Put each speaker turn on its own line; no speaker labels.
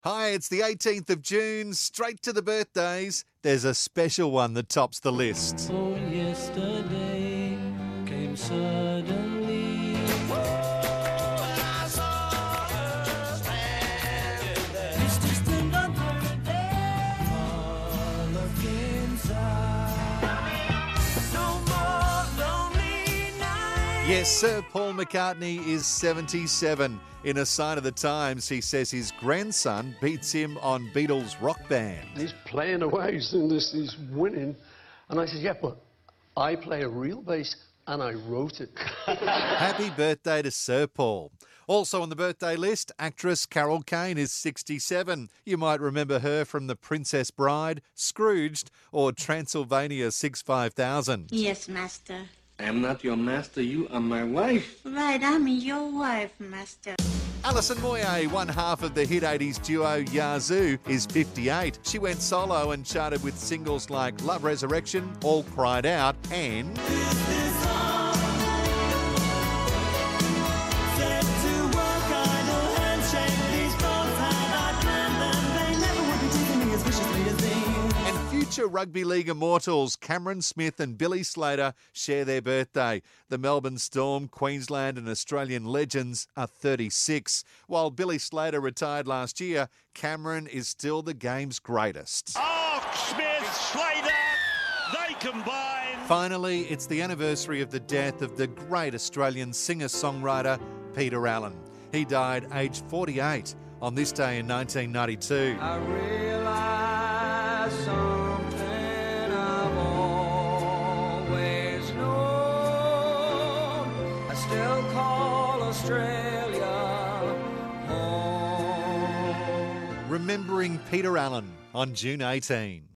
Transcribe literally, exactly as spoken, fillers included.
Hi, it's the eighteenth of June, straight to the birthdays. There's a special one that tops the list.
Oh, yesterday came suddenly. It's just another day. All of inside. No more lonely nights.
Yes, Sir Paul McCartney is seventy-seven. In a sign of the times, he says his grandson beats him on Beatles Rock Band.
He's playing away, he's, doing this, he's winning. And I said, yeah, but I play a real bass and I wrote it.
Happy birthday to Sir Paul. Also on the birthday list, actress Carol Kane is sixty-seven. You might remember her from The Princess Bride, Scrooged, or Transylvania six five thousand.
Yes, master.
I am not your master, you are my wife.
Right, I'm your wife, master.
Alison Moyet, one half of the hit eighties duo Yazoo, is fifty-eight. She went solo and charted with singles like Love Resurrection, All Cried Out, and And future rugby league immortals Cameron Smith and Billy Slater share their birthday. The Melbourne Storm, Queensland and Australian legends are thirty-six. While Billy Slater retired last year, Cameron is still the game's greatest.
Oh, Smith, Slater, they combine.
Finally, it's the anniversary of the death of the great Australian singer-songwriter Peter Allen. He died aged forty-eight on this day in nineteen ninety-two.
I realize something I've always known. I still call Australia home.
Remembering Peter Allen on June eighteenth.